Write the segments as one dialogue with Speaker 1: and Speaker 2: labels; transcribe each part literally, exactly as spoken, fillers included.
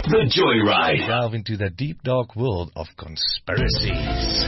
Speaker 1: The Joyride.
Speaker 2: Delve into the deep, dark world of conspiracies.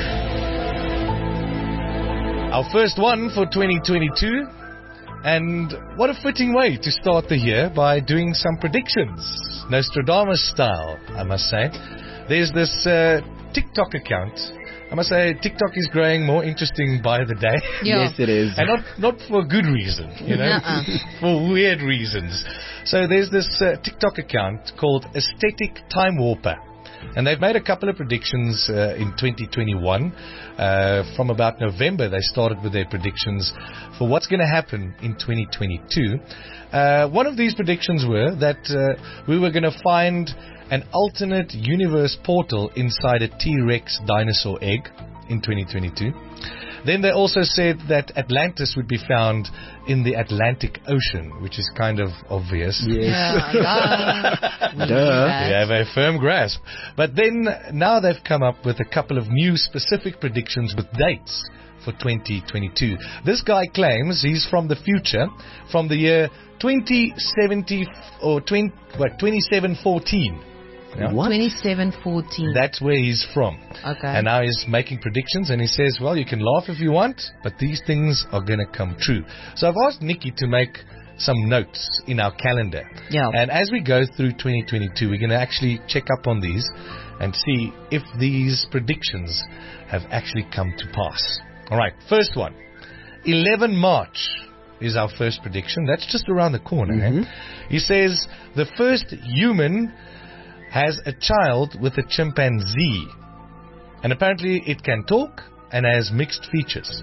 Speaker 2: Our first one for twenty twenty-two. And what a fitting way to start the year by doing some predictions. Nostradamus style, I must say. There's this uh, TikTok account. I must say, TikTok is growing more interesting by the day.
Speaker 3: Yeah.
Speaker 4: Yes, it is.
Speaker 2: And not, not for good reason, you know,
Speaker 3: Nuh-uh.
Speaker 2: for weird reasons. So there's this uh, TikTok account called Aesthetic Time Warper. And they've made a couple of predictions uh, in twenty twenty-one. Uh, from about November, they started with their predictions for what's going to happen in twenty twenty-two. Uh, one of these predictions were that uh, we were going to find an alternate universe portal inside a T-Rex dinosaur egg in twenty twenty-two. Then they also said that Atlantis would be found in the Atlantic Ocean, which is kind of obvious.
Speaker 4: Yes.
Speaker 3: Yeah, duh.
Speaker 4: Duh.
Speaker 2: They have a firm grasp. But then now they've come up with a couple of new specific predictions with dates for twenty twenty-two. This guy claims he's from the future, from the year twenty seventy or twenty, what, twenty-seven fourteen. Yeah.
Speaker 4: What?
Speaker 3: twenty-seven fourteen.
Speaker 2: That's where he's from.
Speaker 3: Okay.
Speaker 2: And now he's making predictions, and he says, well, you can laugh if you want, but these things are going to come true. So I've asked Nikki to make some notes in our calendar.
Speaker 3: Yeah.
Speaker 2: And as we go through twenty twenty-two, we're going to actually check up on these and see if these predictions have actually come to pass. All right, first one. eleven March is our first prediction. That's just around the corner.
Speaker 4: Mm-hmm.
Speaker 2: Eh? He says the first human has a child with a chimpanzee. And apparently it can talk and has mixed features.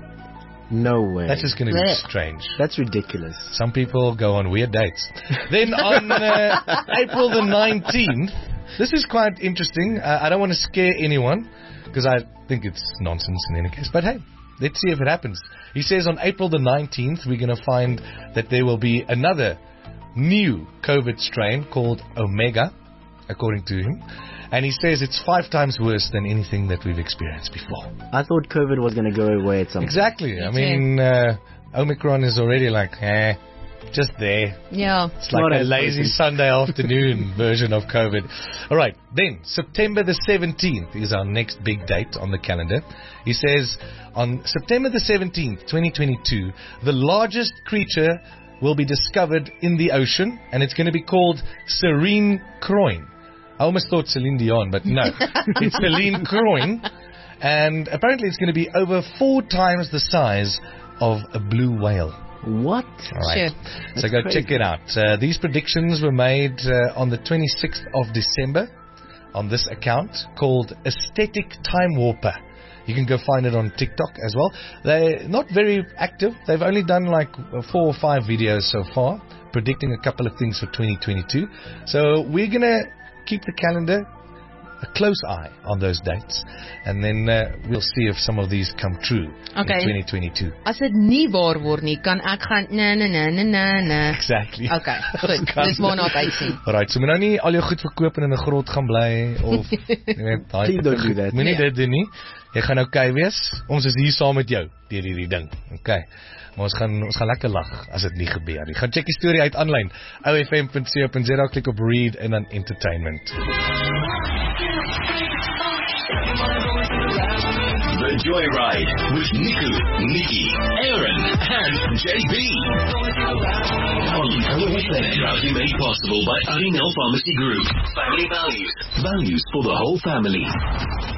Speaker 4: No way.
Speaker 2: That's just going to be
Speaker 3: Blech.
Speaker 2: strange.
Speaker 4: That's ridiculous.
Speaker 2: Some people go on weird dates. Then on uh, April the nineteenth, this is quite interesting. Uh, I don't want to scare anyone because I think it's nonsense in any case. But hey, let's see if it happens. He says on April the nineteenth, we're going to find that there will be another new COVID strain called Omega, according to him. And he says it's five times worse than anything that we've experienced before.
Speaker 4: I thought COVID was going to go away at some point.
Speaker 2: Exactly. I
Speaker 3: too.
Speaker 2: mean, uh, Omicron is already like, eh, just there.
Speaker 3: Yeah.
Speaker 2: It's like
Speaker 4: Not
Speaker 2: a
Speaker 4: as
Speaker 2: lazy
Speaker 4: potent.
Speaker 2: Sunday afternoon version of COVID. All right. Then, September the seventeenth is our next big date on the calendar. He says, on September the seventeenth, twenty twenty-two, the largest creature will be discovered in the ocean, and it's going to be called Serene Croin. I almost thought Celine Dion, but no. It's Celine Croin, and apparently it's going to be over four times the size of a blue whale.
Speaker 4: What?
Speaker 2: All right.
Speaker 3: Sure.
Speaker 2: So
Speaker 4: That's
Speaker 2: go
Speaker 4: crazy.
Speaker 2: check it out. Uh, these predictions were made uh, on the twenty-sixth of December on this account called Aesthetic Time Warper. You can go find it on TikTok as well. They're not very active. They've only done like four or five videos so far, predicting a couple of things for twenty twenty-two. So we're going to keep the calendar a close eye on those dates. And then uh, we'll see if some of these come true
Speaker 3: Okay.
Speaker 2: in twenty twenty-two.
Speaker 3: As dit nie waar word nie, kan ek gaan nee nee nee nee nee nee.
Speaker 2: Exactly.
Speaker 3: Okay, goed. Dis waarna ek uitsien.
Speaker 2: Alright, so moet nou nie al jou goed verkoop en in 'n grot gaan bly of jy weet, daai
Speaker 4: Please don't do that.
Speaker 2: Moenie
Speaker 3: Nee.
Speaker 2: dit doen nie. Jy gaan okay wees. Ons is hier saam met jou deur hierdie ding. Okay. Maar ons gaan ons gaan lekker lag as dit nie gebeur nie. Gaan check die storie uit aanlyn. o f m dot co dot za, klik op read en dan entertainment.
Speaker 1: The Joyride with Niku, Nikki, Aaron, and J B. On O F M, proudly made possible by Arinel Pharmacy Group. Family values. Values for the whole family.